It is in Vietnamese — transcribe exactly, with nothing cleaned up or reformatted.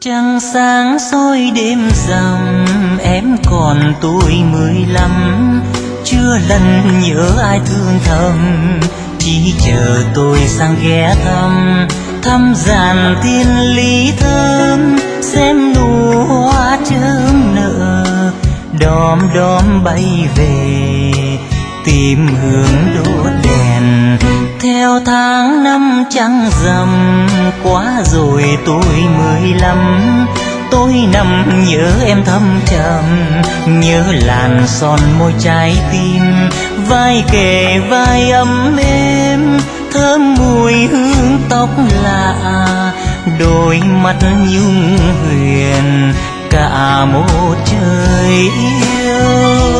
Trăng sáng soi đêm rằm, em còn tuổi mười lăm, chưa lần nhớ ai thương thầm, chỉ chờ tôi sang ghé thăm. Thăm giàn thiên lý thơm, xem nụ hoa chớm nở, đom đóm bay về tìm hướng đốt đèn. Theo tháng năm trăng rằm, quá rồi tôi mười lăm, tôi nằm nhớ em thâm trầm, nhớ làn son môi trái tim, vai kề vai ấm êm, thơm mùi hương tóc lạ, đôi mắt nhung huyền cả một trời yêu.